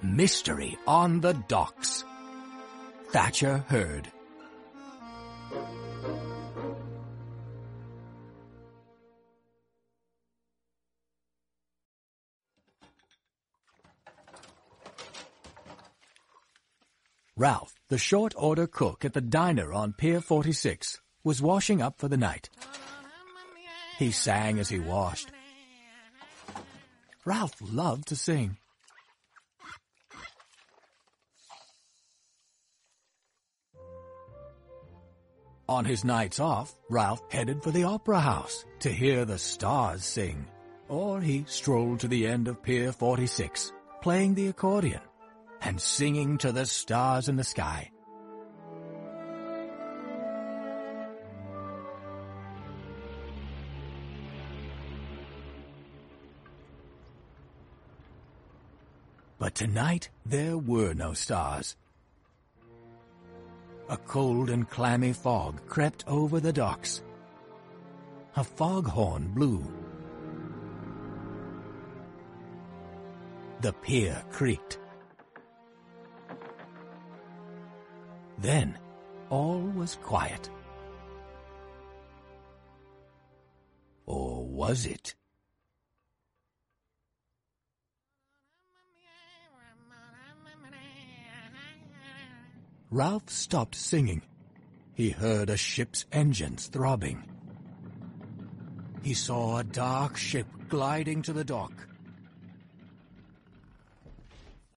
Mystery on the Docks. Thatcher heard. Ralph, the short-order cook at the diner on Pier 46, was washing up for the night. He sang as he washed. Ralph loved to sing. On his nights off, Ralph headed for the Opera House to hear the stars sing. Or he strolled to the end of Pier 46, playing the accordion and singing to the stars in the sky. But tonight there were no stars. A cold and clammy fog crept over the docks. A foghorn blew. The pier creaked. Then all was quiet. Or was it? Ralph stopped singing. He heard a ship's engines throbbing. He saw a dark ship gliding to the dock.